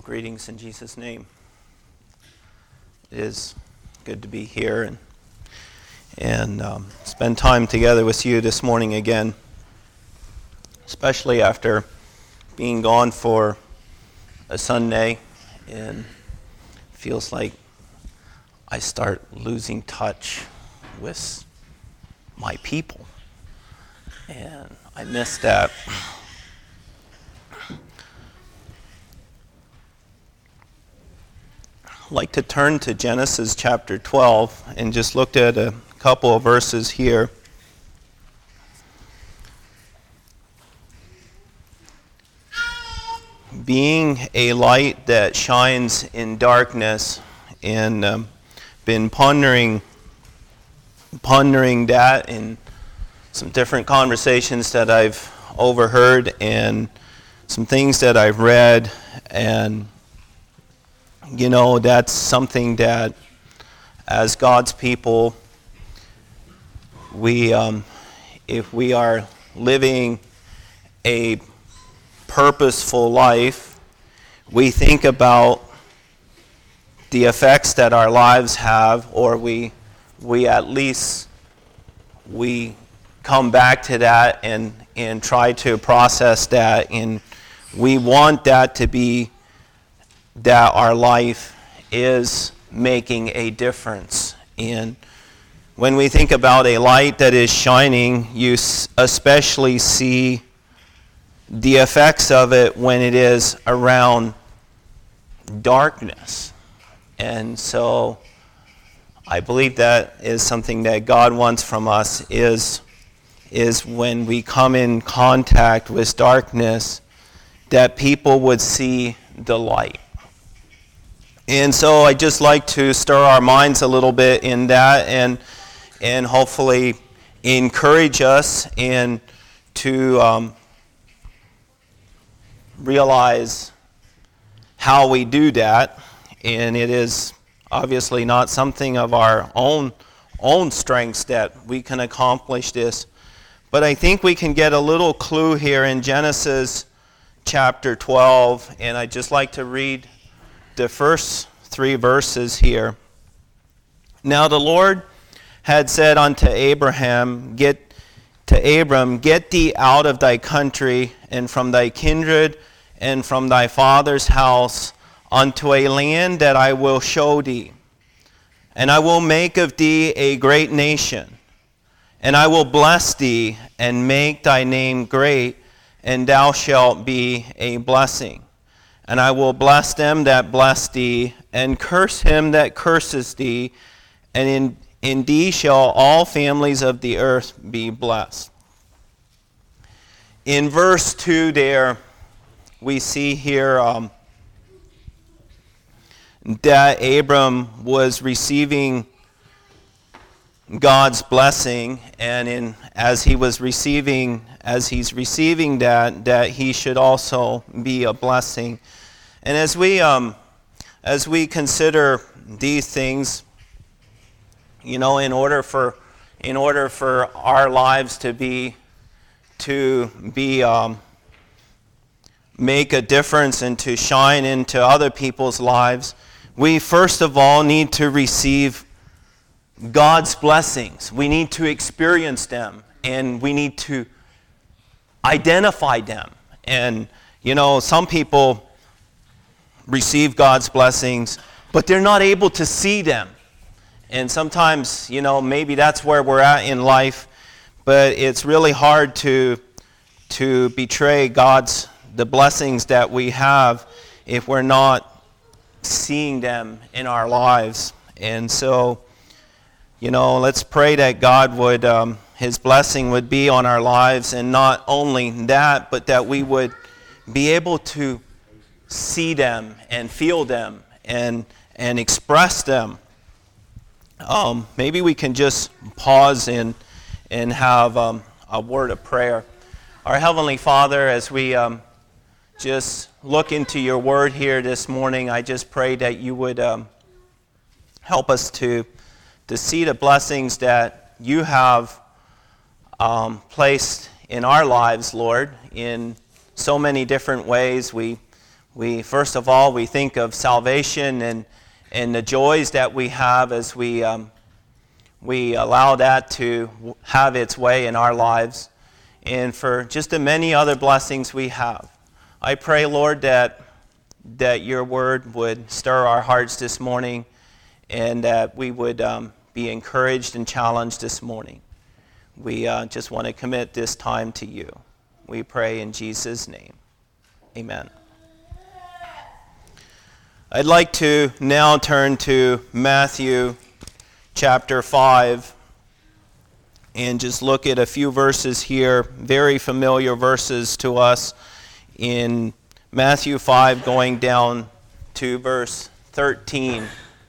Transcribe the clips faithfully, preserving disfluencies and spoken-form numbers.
Greetings in Jesus' name. It is good to be here and and um, spend time together with you this morning again, especially after being gone for a Sunday, and it feels like I start losing touch with my people, and I miss that. I'd like to turn to Genesis chapter twelve and just look at a couple of verses here. Being a light that shines in darkness, and um, been pondering pondering that in some different conversations that I've overheard and some things that I've read, and you know, that's something that as God's people, we, um, if we are living a purposeful life, we think about the effects that our lives have, or we, we at least, we come back to that and, and try to process that, and we want that to be that our life is making a difference. And when we think about a light that is shining, you especially see the effects of it when it is around darkness. And so I believe that is something that God wants from us, is, is when we come in contact with darkness, that people would see the light. And so I just like to stir our minds a little bit in that, and and hopefully encourage us and to um, realize how we do that. And it is obviously not something of our own own strengths that we can accomplish this, but I think we can get a little clue here in Genesis chapter twelve, and I'd just like to read the first three verses here. Now the Lord had said unto Abraham, get to Abram, get thee out of thy country and from thy kindred and from thy father's house unto a land that I will show thee. And I will make of thee a great nation, and I will bless thee and make thy name great, and thou shalt be a blessing. And I will bless them that bless thee, and curse him that curses thee, and in, in thee shall all families of the earth be blessed. In verse two there, we see here um, that Abram was receiving God's blessing, and in as he was receiving, as he's receiving that, that he should also be a blessing. And as we um, as we consider these things, you know, in order for in order for our lives to be to be um, make a difference and to shine into other people's lives, we first of all need to receive God's blessings. We need to experience them, and we need to identify them. And you know, some people receive God's blessings, but they're not able to see them. And sometimes, you know, maybe that's where we're at in life, but it's really hard to to betray God's the blessings that we have if we're not seeing them in our lives. And so, you know, let's pray that God would um, his blessing would be on our lives, and not only that, but that we would be able to see them and feel them and and express them. Um, maybe we can just pause and and have um, a word of prayer. Our Heavenly Father, as we um, just look into your word here this morning, I just pray that you would um, help us to to see the blessings that you have um, placed in our lives, Lord, in so many different ways. We we first of all, we think of salvation and, and the joys that we have as we, um, we allow that to have its way in our lives, and for just the many other blessings we have. I pray, Lord, that, that your word would stir our hearts this morning, and that we would um, be encouraged and challenged this morning. We uh, just want to commit this time to you. We pray in Jesus' name. Amen. I'd like to now turn to Matthew chapter five and just look at a few verses here, very familiar verses to us in Matthew five, going down to verse thirteen.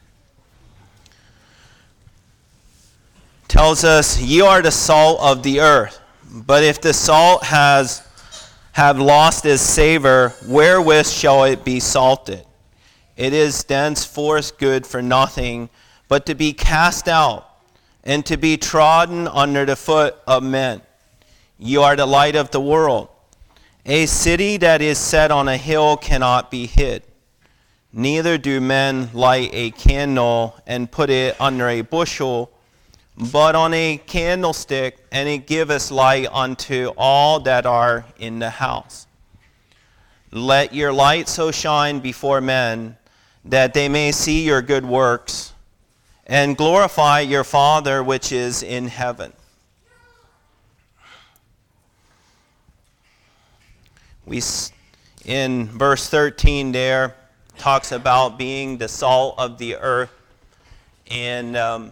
Tells us, "Ye are the salt of the earth, but if the salt has have lost its savor, wherewith shall it be salted? It is thenceforth good for nothing, but to be cast out, and to be trodden under the foot of men. Ye are the light of the world. A city that is set on a hill cannot be hid. Neither do men light a candle and put it under a bushel, but on a candlestick, and it giveth light unto all that are in the house. Let your light so shine before men, that they may see your good works, and glorify your Father which is in heaven." We, in verse thirteen there, talks about being the salt of the earth, and um,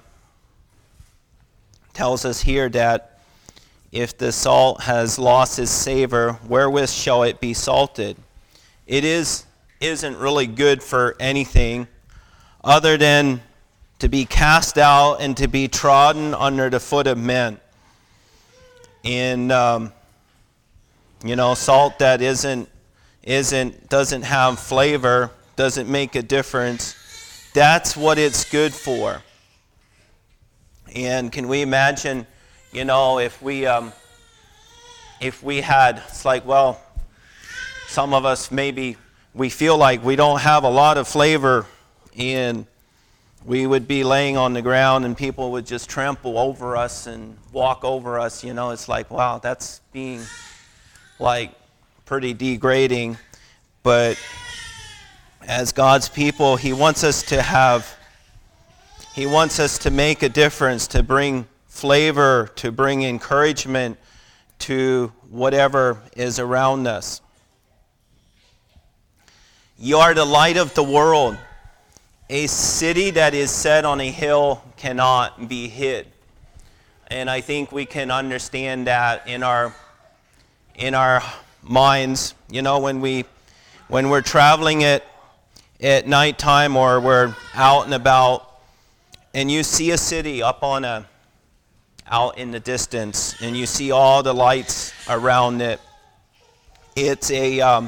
tells us here that if the salt has lost its savor, wherewith shall it be salted? It is, isn't really good for anything other than to be cast out and to be trodden under the foot of men. And, um, you know, salt that isn't, isn't, doesn't have flavor, doesn't make a difference, that's what it's good for. And can we imagine, you know, if we um, if we had, it's like, well, some of us maybe we feel like we don't have a lot of flavor, and we would be laying on the ground and people would just trample over us and walk over us. You know, it's like, wow, that's being like pretty degrading. But as God's people, He wants us to have He wants us to make a difference, to bring flavor, to bring encouragement to whatever is around us. You are the light of the world. A city that is set on a hill cannot be hid. And I think we can understand that in our in our minds. You know, when we when we're traveling at at nighttime, or we're out and about, and you see a city up on a, out in the distance, and you see all the lights around it. It's a, um,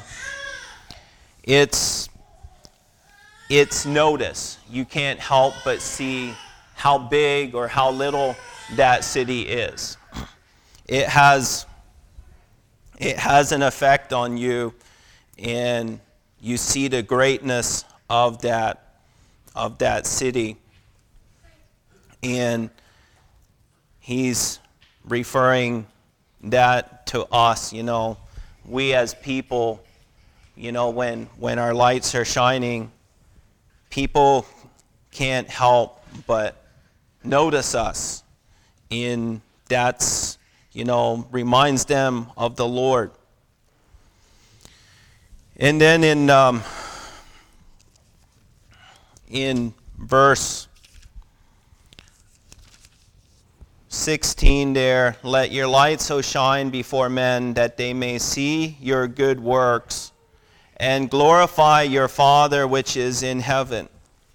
it's, it's notice. You can't help but see how big or how little that city is. It has, it has an effect on you, and you see the greatness of that, of that city. And he's referring that to us, you know, we as people, you know, when, when our lights are shining, people can't help but notice us. And that's, you know, reminds them of the Lord. And then in, um, in verse sixteen there, "Let your light so shine before men that they may see your good works and glorify your Father which is in heaven."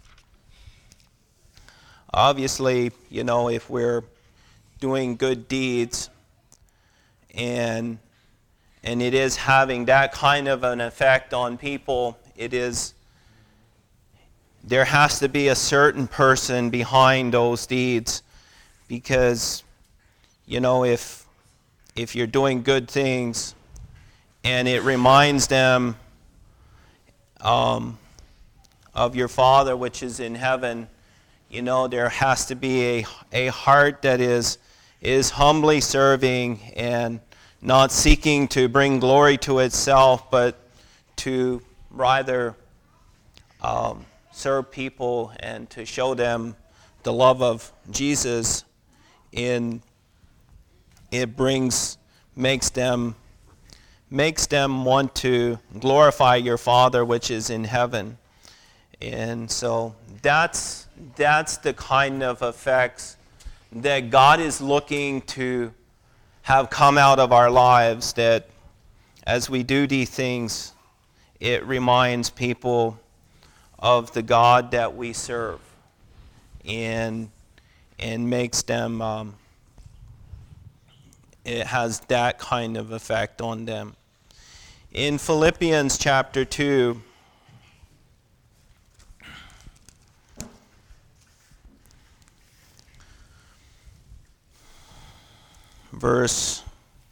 Obviously, you know, if we're doing good deeds and and it is having that kind of an effect on people, it is, there has to be a certain person behind those deeds. Because, you know, if if you're doing good things and it reminds them um, of your Father which is in heaven, you know, there has to be a, a heart that is, is humbly serving and not seeking to bring glory to itself, but to rather um, serve people and to show them the love of Jesus. In it brings makes them makes them want to glorify your Father which is in heaven. And so that's that's the kind of effects that God is looking to have come out of our lives, that as we do these things, it reminds people of the God that we serve, and and makes them, um, it has that kind of effect on them. In Philippians chapter two, verse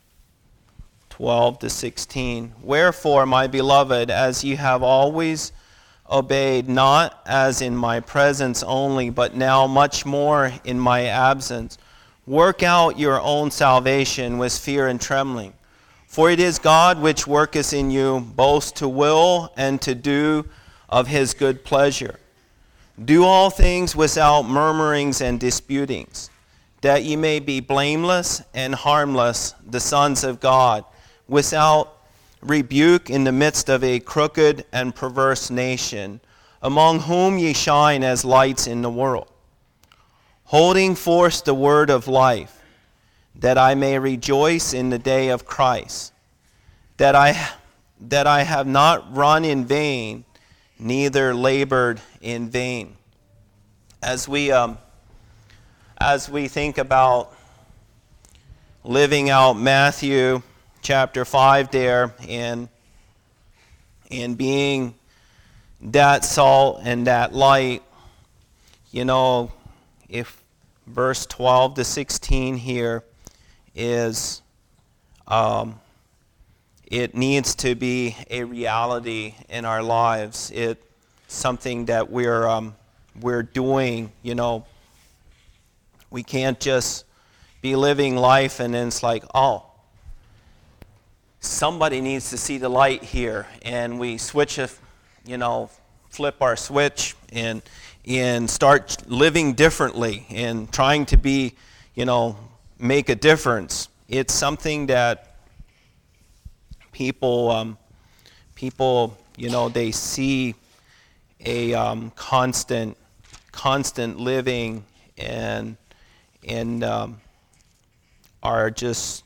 twelve to sixteen, wherefore, my beloved, as ye have always obeyed, not as in my presence only, but now much more in my absence, work out your own salvation with fear and trembling. For it is God which worketh in you both to will and to do of his good pleasure. Do all things without murmurings and disputings, that ye may be blameless and harmless, the sons of God, without rebuke in the midst of a crooked and perverse nation, among whom ye shine as lights in the world, holding forth the word of life, that I may rejoice in the day of Christ, that I that I have not run in vain, neither labored in vain. As we um, as we think about living out Matthew chapter five there, and and being that salt and that light, you know, if verse twelve to sixteen here is, um, it needs to be a reality in our lives. It's something that we're um, we're doing. You know, we can't just be living life and then it's like, oh, somebody needs to see the light here, and we switch a, you know, flip our switch and and start living differently and trying to be, you know, make a difference. It's something that people, um, people, you know, they see a um, constant, constant living and and um, are just.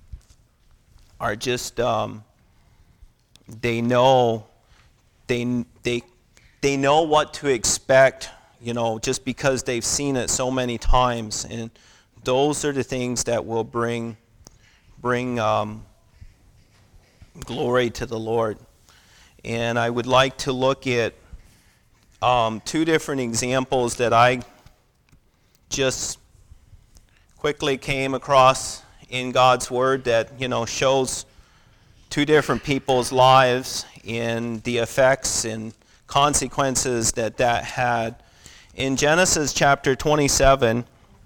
are just um, they know they they they know what to expect, you know, just because they've seen it so many times, and those are the things that will bring bring um, glory to the Lord. And I would like to look at um, two different examples that I just quickly came across in God's Word that, you know, shows two different people's lives and the effects and consequences that that had. In Genesis chapter twenty-seven,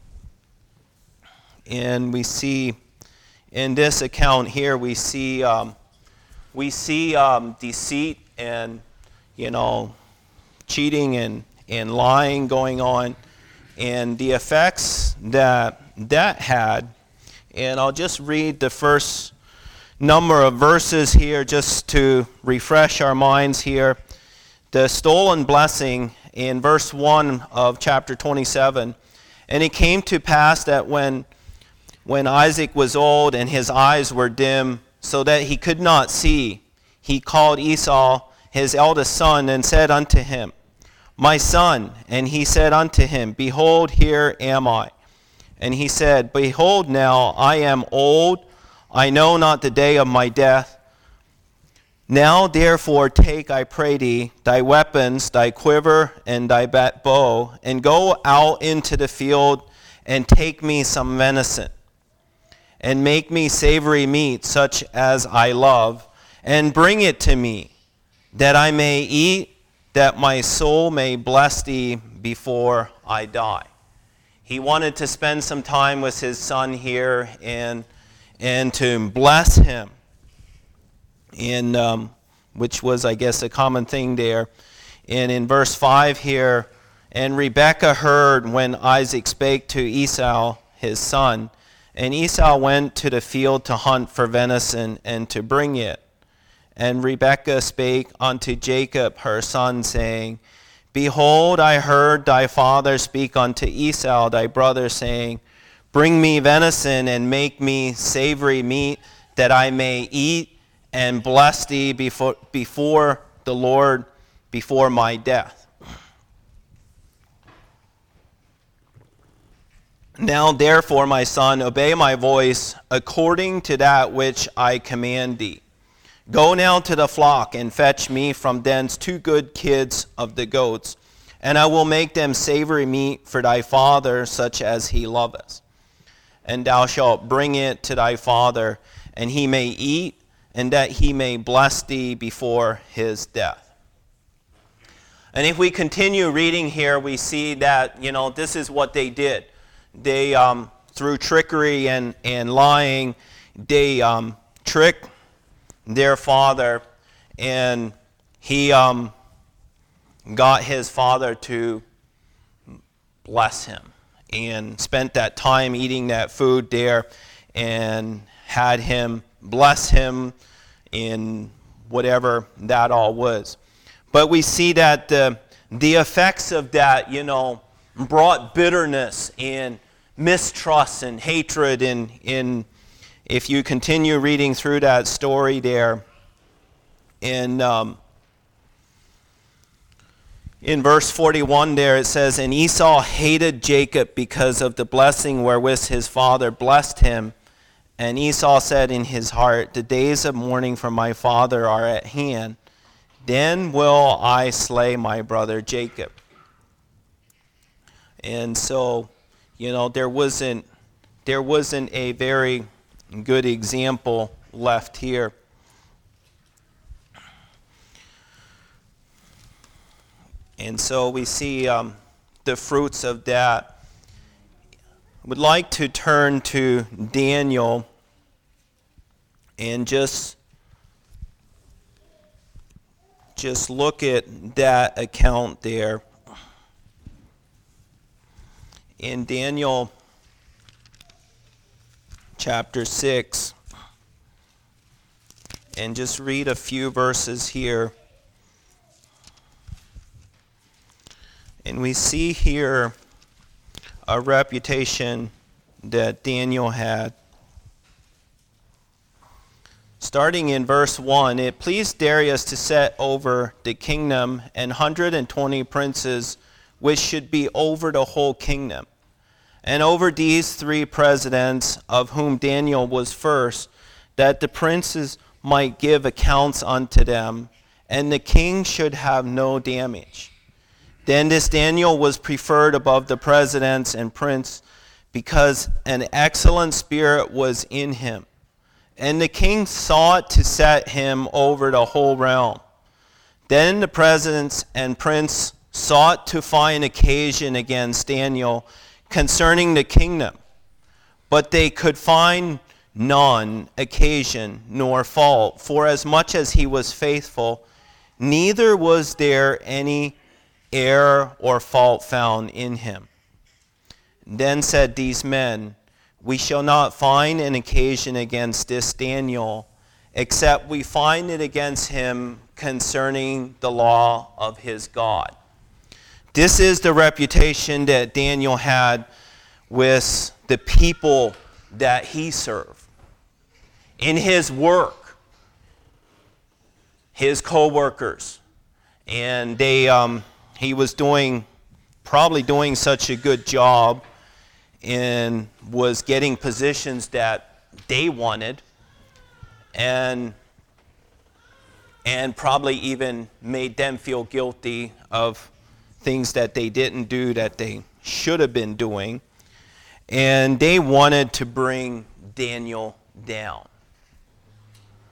and we see in this account here, we see um, we see um, deceit and, you know, cheating and, and lying going on, and the effects that that had. And I'll just read the first number of verses here just to refresh our minds here. The stolen blessing in verse one of chapter twenty-seven. And it came to pass that when, when Isaac was old and his eyes were dim, so that he could not see, he called Esau, his eldest son, and said unto him, My son. And he said unto him, Behold, here am I. And he said, Behold now, I am old, I know not the day of my death. Now therefore take, I pray thee, thy weapons, thy quiver, and thy bow, and go out into the field, and take me some venison, and make me savory meat, such as I love, and bring it to me. that I may eat, that my soul may bless thee before I die. He wanted to spend some time with his son here and and to bless him, in um, which was, I guess, a common thing there. And in verse five here, and Rebekah heard when Isaac spake to Esau his son, and Esau went to the field to hunt for venison and to bring it. And Rebekah spake unto Jacob her son, saying, Behold, I heard thy father speak unto Esau thy brother, saying, Bring me venison, and make me savory meat, that I may eat and bless thee before, before the Lord, before my death. Now therefore, my son, obey my voice, according to that which I command thee. Go now to the flock, and fetch me from thence two good kids of the goats, and I will make them savory meat for thy father, such as he loveth. And thou shalt bring it to thy father, and he may eat, and that he may bless thee before his death. And if we continue reading here, we see that, you know, this is what they did. They, um, through trickery and, and lying, they um, tricked their father, and he um, got his father to bless him, and spent that time eating that food there, and had him bless him in whatever that all was. But we see that the, the effects of that, you know, brought bitterness and mistrust and hatred in in if you continue reading through that story there, in um, in verse forty-one there, it says, And Esau hated Jacob because of the blessing wherewith his father blessed him. And Esau said in his heart, The days of mourning for my father are at hand. Then will I slay my brother Jacob. And so, you know, there wasn't there wasn't a very good example left here. And so we see um, the fruits of that. I would like to turn to Daniel and just, just look at that account there. In Daniel chapter six, and just read a few verses here. And we see here a reputation that Daniel had. Starting in verse one, it pleased Darius to set over the kingdom an hundred and twenty princes, which should be over the whole kingdom. And over these three presidents, of whom Daniel was first, that the princes might give accounts unto them, and the king should have no damage. Then this Daniel was preferred above the presidents and prince, because an excellent spirit was in him. And the king sought to set him over the whole realm. Then the presidents and prince sought to find occasion against Daniel concerning the kingdom, but they could find none occasion nor fault, for as much as he was faithful, neither was there any error or fault found in him. Then said these men, We shall not find an occasion against this Daniel, except we find it against him concerning the law of his God. This is the reputation that Daniel had with the people that he served. In his work, his co-workers, and they, um, he was doing, probably doing such a good job, and was getting positions that they wanted, and and probably even made them feel guilty of things that they didn't do that they should have been doing. And they wanted to bring Daniel down.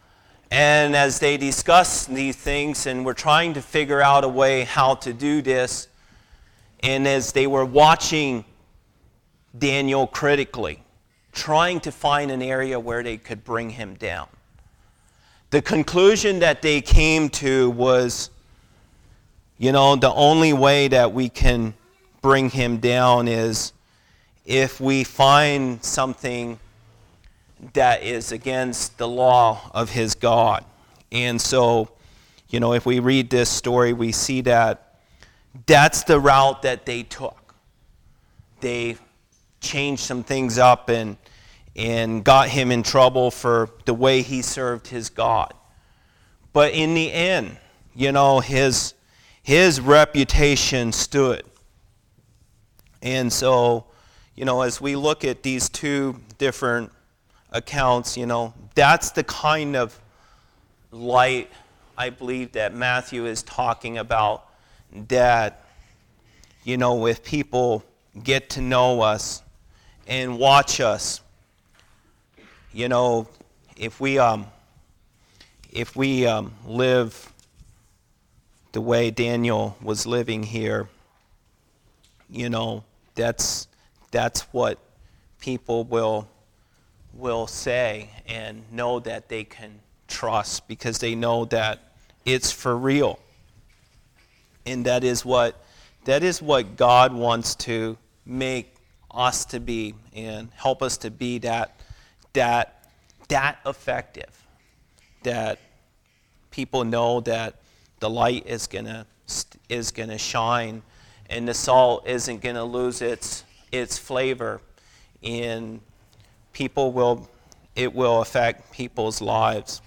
And as they discuss these things and were trying to figure out a way how to do this, and as they were watching Daniel critically, trying to find an area where they could bring him down, the conclusion that they came to was, you know, the only way that we can bring him down is if we find something that is against the law of his God. And so, you know, if we read this story, we see that that's the route that they took. They changed some things up and and got him in trouble for the way he served his God. But in the end, you know, his his reputation stood. And so, you know, as we look at these two different accounts, you know, that's the kind of light I believe that Matthew is talking about, that, you know, if people get to know us and watch us, you know, if we um if we um live the way Daniel was living here, you know, that's that's what people will will say and know that they can trust, because they know that it's for real. And that is what that is what God wants to make us to be, and help us to be that that that effective, that people know that the light is gonna is gonna shine, and the salt isn't gonna lose its its flavor, and people will it will affect people's lives.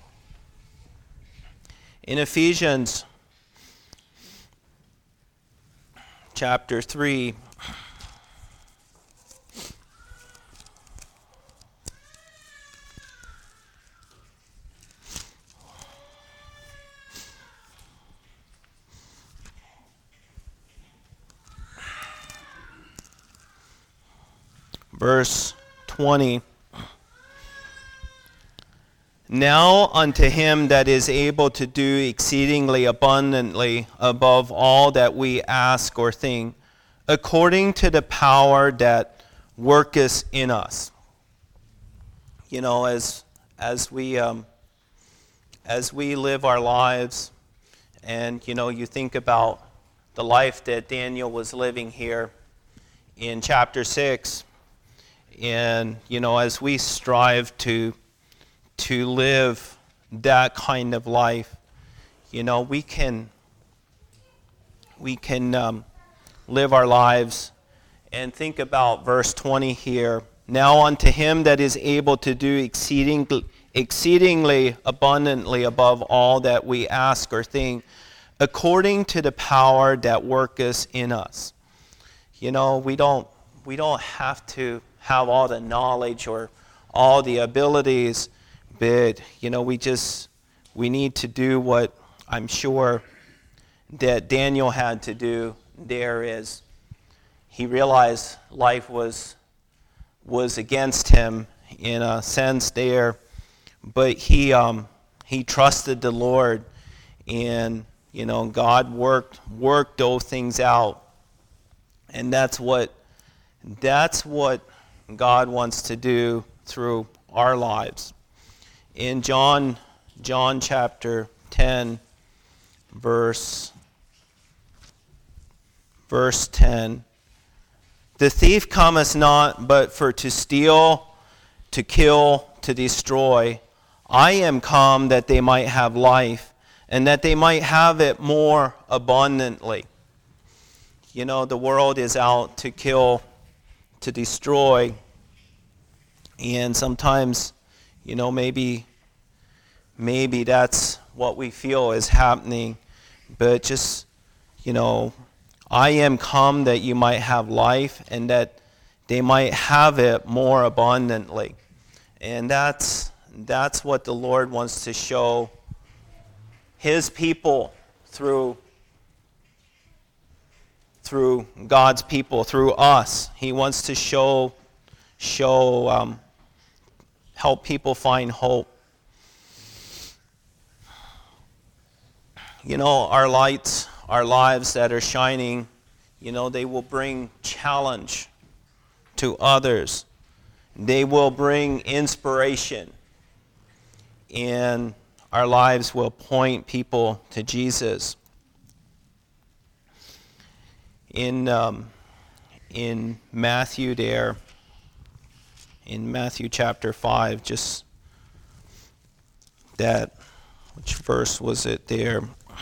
In Ephesians chapter three, verse twenty. Now unto him that is able to do exceedingly abundantly above all that we ask or think, according to the power that worketh in us. You know, as as we um, as we live our lives, and you know, you think about the life that Daniel was living here in chapter six, and you know, as we strive to to live that kind of life, you know, we can we can um, live our lives. And think about verse twenty here. Now unto him that is able to do exceeding, exceedingly abundantly above all that we ask or think, according to the power that worketh in us. You know, we don't we don't have to have all the knowledge or all the abilities, but you know, we just we need to do what I'm sure that Daniel had to do. There is, he realized life was was against him in a sense there, but he um, he trusted the Lord, and you know, God worked worked those things out, and that's what that's what God wants to do through our lives. In John, John chapter ten, verse, verse ten, the thief cometh not but for to steal, to kill, to destroy. I am come that they might have life, and that they might have it more abundantly. You know, the world is out to kill, to destroy, and sometimes, you know, maybe maybe that's what we feel is happening, but just, you know, I am come that you might have life, and that they might have it more abundantly. And that's that's what the Lord wants to show his people through through God's people, through us. He wants to show show um, help people find hope. you know, our lights, our lives that are shining, you know, they will bring challenge to others. They will bring inspiration. And our lives will point people to Jesus. In um, in Matthew there, in Matthew chapter five, just that, which verse was it there?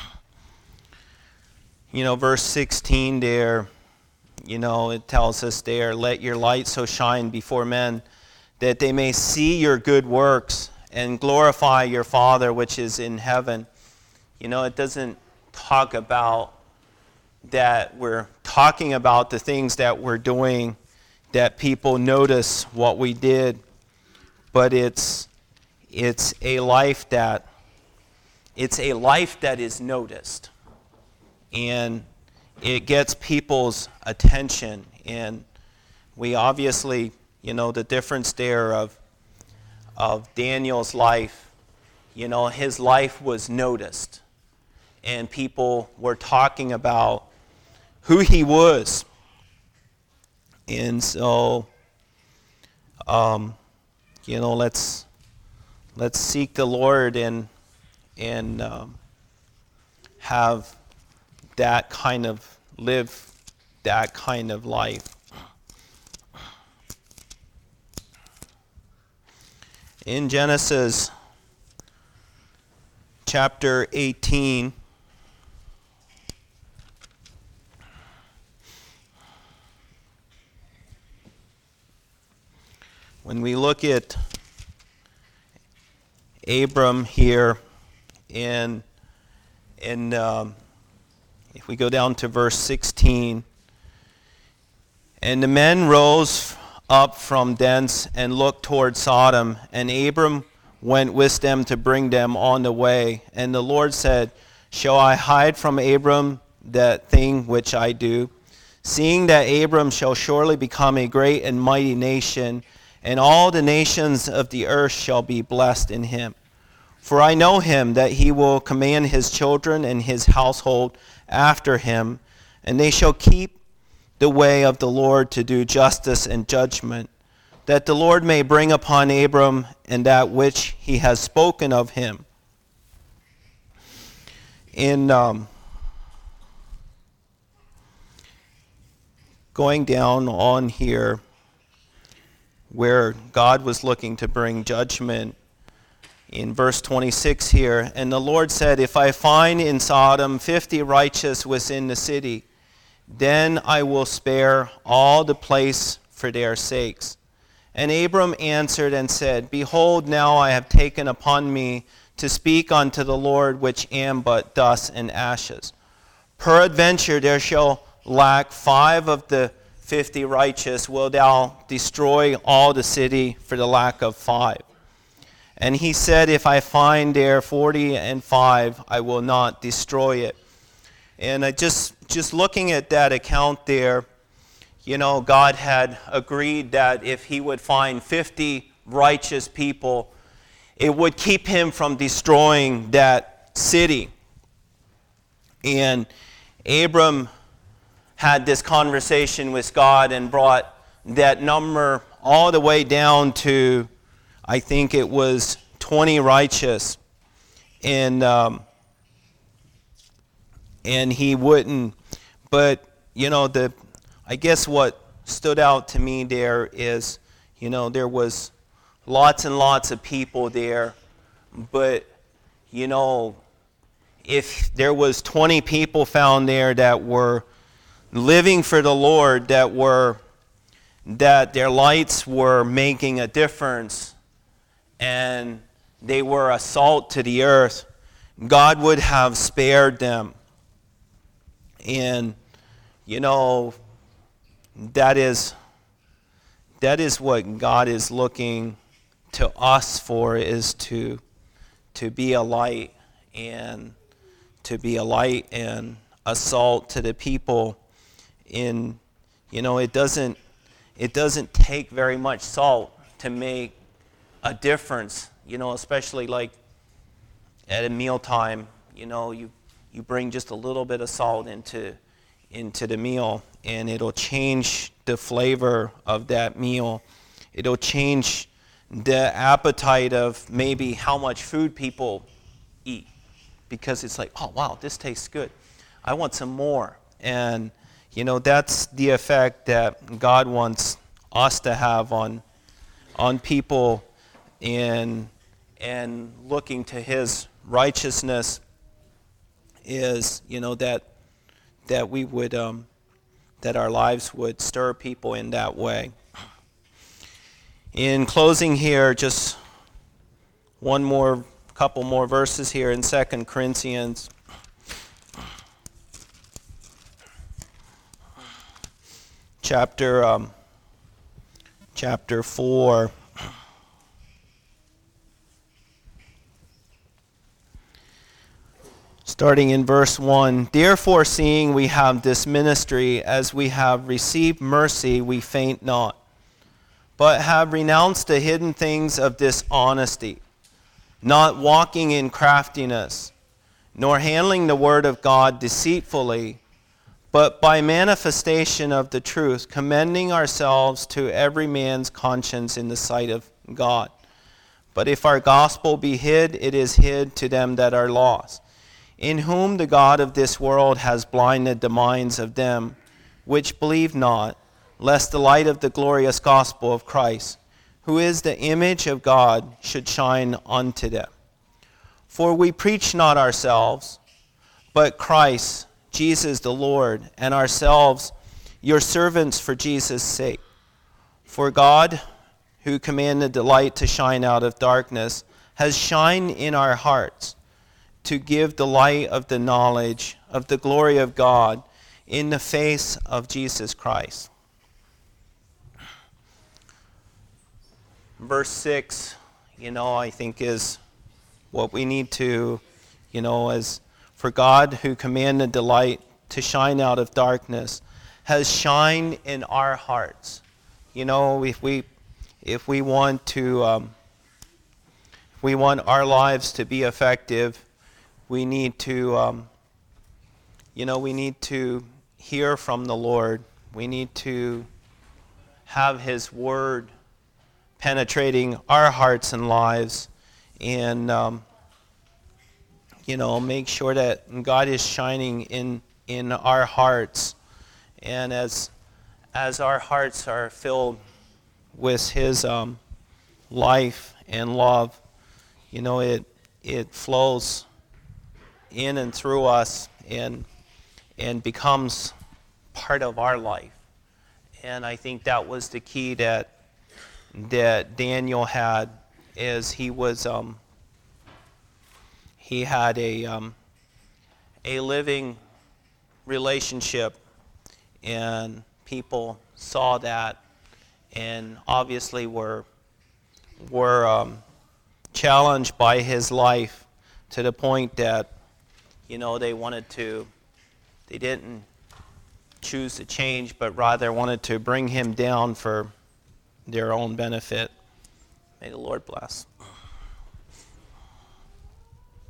You know, verse sixteen there, you know, it tells us there, let your light so shine before men that they may see your good works and glorify your Father which is in heaven. You know, it doesn't talk about that we're talking about the things that we're doing, that people notice what we did, but it's it's a life that it's a life that is noticed, and it gets people's attention. And we obviously, you know, the difference there of of Daniel's life, you know, his life was noticed, and people were talking about who he was. And so, um, you know, let's let's seek the Lord and and um, have that kind of live that kind of life. In Genesis chapter eighteen, when we look at Abram here, in, in um, if we go down to verse sixteen, and the men rose up from thence and looked toward Sodom, and Abram went with them to bring them on the way. And the Lord said, shall I hide from Abram that thing which I do? Seeing that Abram shall surely become a great and mighty nation, and all the nations of the earth shall be blessed in him. For I know him, that he will command his children and his household after him, and they shall keep the way of the Lord to do justice and judgment, that the Lord may bring upon Abram and that which he has spoken of him. In um, going down on here, where God was looking to bring judgment, in verse twenty-six here, and the Lord said, if I find in Sodom fifty righteous within the city, then I will spare all the place for their sakes. And Abram answered and said, behold, now I have taken upon me to speak unto the Lord, which am but dust and ashes. Peradventure there shall lack five of the fifty righteous. Wilt thou destroy all the city for the lack of five? And he said, if I find there forty and five, I will not destroy it. And I just just looking at that account there, you know, God had agreed that if he would find fifty righteous people, it would keep him from destroying that city. And Abram had this conversation with God and brought that number all the way down to, I think it was twenty righteous. And um, and he wouldn't. But, you know, the I guess what stood out to me there is, you know, there was lots and lots of people there. But, you know, if there was twenty people found there that were living for the Lord, that were that their lights were making a difference, and they were a salt to the earth, God would have spared them. And, you know, that is that is what God is looking to us for, is to to be a light, and to be a light and a salt to the people. In, you know, it doesn't it doesn't take very much salt to make a difference, you know, especially like at a mealtime. You know, you you bring just a little bit of salt into into the meal, and it'll change the flavor of that meal. It'll change the appetite of maybe how much food people eat, because it's like, oh wow, this tastes good, I want some more. And you know, that's the effect that God wants us to have on on people in and looking to his righteousness, is, you know, that that we would um, that our lives would stir people in that way. In closing here, just one more couple more verses here in Second Corinthians. Chapter um, chapter four. Starting in verse one, therefore, seeing we have this ministry, as we have received mercy, we faint not, but have renounced the hidden things of dishonesty, not walking in craftiness, nor handling the word of God deceitfully, but by manifestation of the truth, commending ourselves to every man's conscience in the sight of God. But if our gospel be hid, it is hid to them that are lost, in whom the God of this world has blinded the minds of them which believe not, lest the light of the glorious gospel of Christ, who is the image of God, should shine unto them. For we preach not ourselves, but Christ, Jesus the Lord, and ourselves your servants for Jesus' sake. For God, who commanded the light to shine out of darkness, has shined in our hearts, to give the light of the knowledge of the glory of God in the face of Jesus Christ. Verse six, you know, I think is what we need to, you know, as for God who commanded the light to shine out of darkness has shined in our hearts. You know, if we if we want to um, if we want our lives to be effective, we need to, um, you know, we need to hear from the Lord. We need to have his word penetrating our hearts and lives, and, um, you know, make sure that God is shining in in our hearts. And as as our hearts are filled with his um, life and love, you know, it it flows in and through us, and and becomes part of our life. And I think that was the key that that Daniel had, is he was um, he had a um, a living relationship, and people saw that, and obviously were were um, challenged by his life to the point that, you know, they wanted to, they didn't choose to change, but rather wanted to bring him down for their own benefit. May the Lord bless.